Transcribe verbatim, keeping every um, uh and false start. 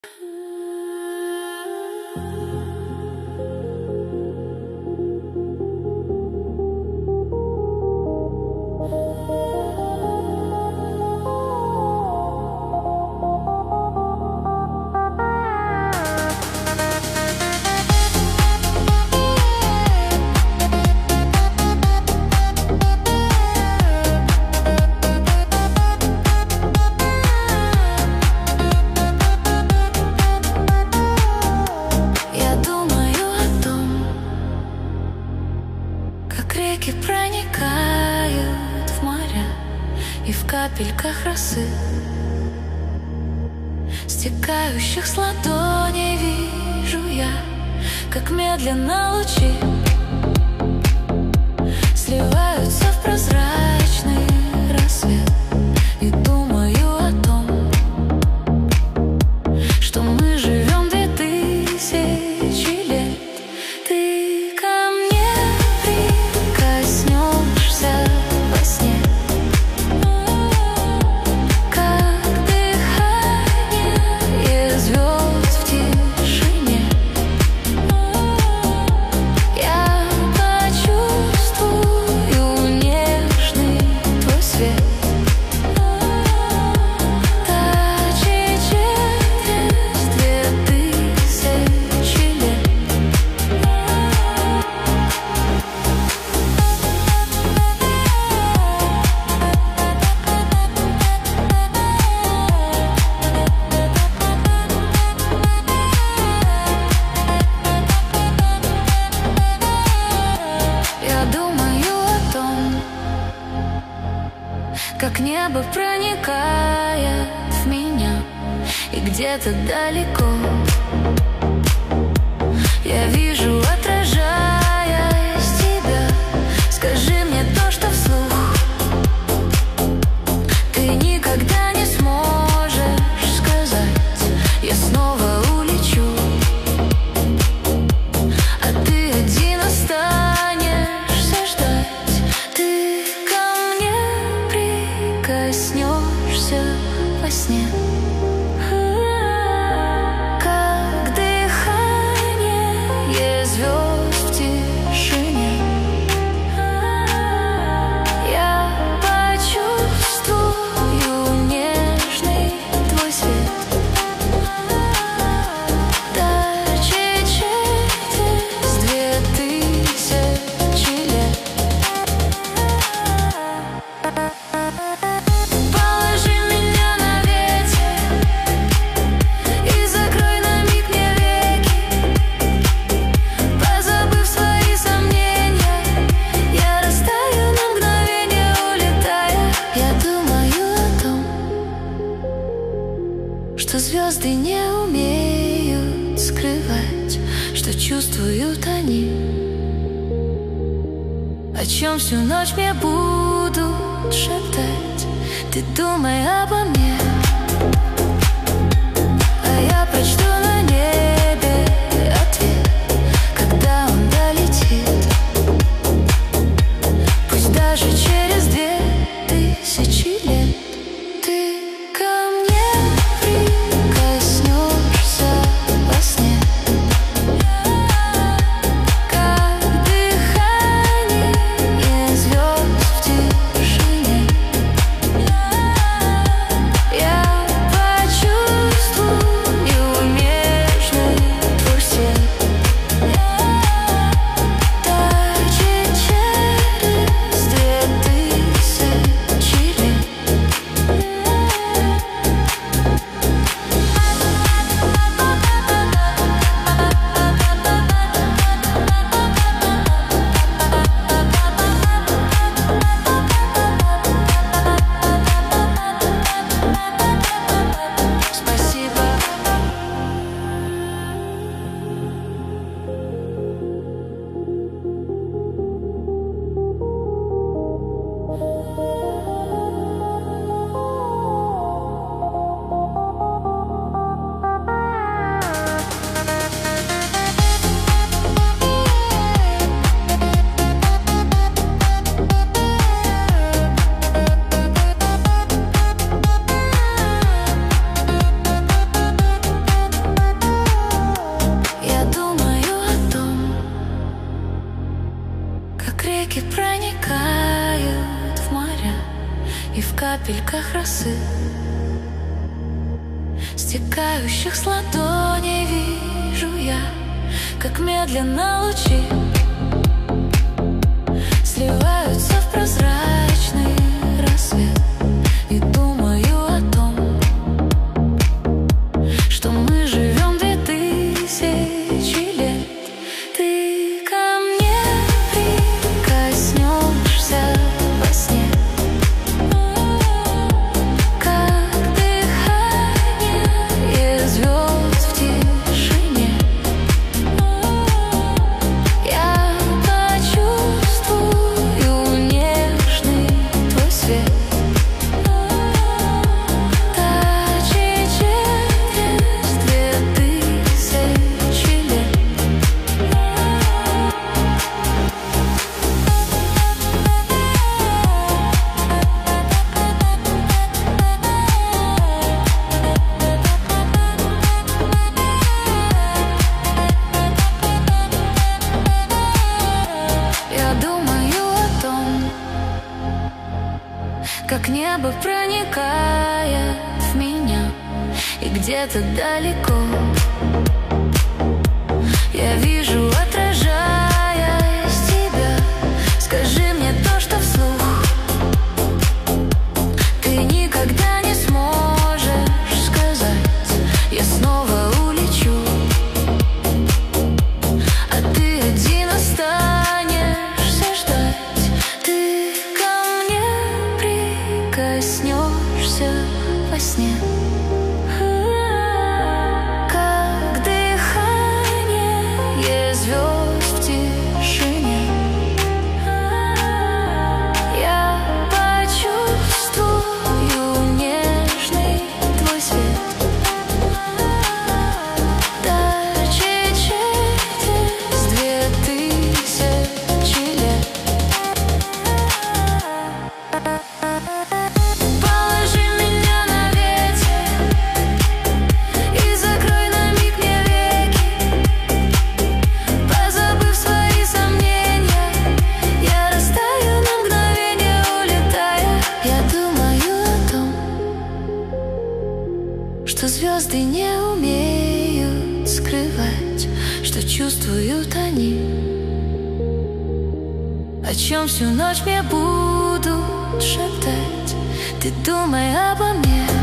Реки проникают в моря, и в капельках росы, стекающих с ладоней, вижу я, как медленно лучи сливаются в прозрачный рассвет. И думаю о том, что мы живем две тысячи лет. Ты ко мне прикоснешься во сне, как дыхание звезд в тишине. Я почувствую нежный твой свет, тачи через две тысячи лет. Я думаю о том, как небо проникает в меня, и где-то далеко я вижу, отражаясь тебя. Скажи мне то, что вслух ты никогда не сможешь сказать. Я снова улечу, а ты один останешься ждать. Ты ко мне прикоснешься во сне, как дыхание звезд в тишине. Я почувствую нежный твой свет, тачи через две тысячи лет. Положи меня на ветер и закрой на миг мне веки. Позабыв свои сомнения, я растаю на мгновение, улетая. Я думаю о том, что звезды не умеют скрывать, что чувствуют они, о чем всю ночь мне будут шептать. Ты думай обо мне, а я прочту на небе ответ, когда он долетит. Пусть даже через две тысячи лет. Ты ко мне прикоснешься во сне, как дыхание звезд в тишине. Я капельках росы, стекающих с ладоней, вижу я, как медленно лучи сливаются в прозрачный рассвет. И думаю о том, что мы живем две тысячи лет. Ты ко мне прикоснешься во сне, как дыхание звезд в тишине. Я почувствую нежный твой свет, тачи через две тысячи лет. Я думаю о том, как небо проникает в меня, и где-то далеко я вижу, отражаясь тебя. Скажи мне то, что вслух ты никогда не сможешь сказать. Я снова улечу, а ты один останешься ждать. Ты ко мне прикоснешься во сне, как дыхание звезд в тишине. Я почувствую нежный твой свет, тачи через две тысячи лет. Положи меня на ветер и закрой на миг мне веки. Позабыв свои сомнения, я растаю на мгновение, улетая. Я думаю о том, что звезды не умеют скрывать, что чувствуют они, о чем всю ночь мне будут шептать. Ты думай обо мне.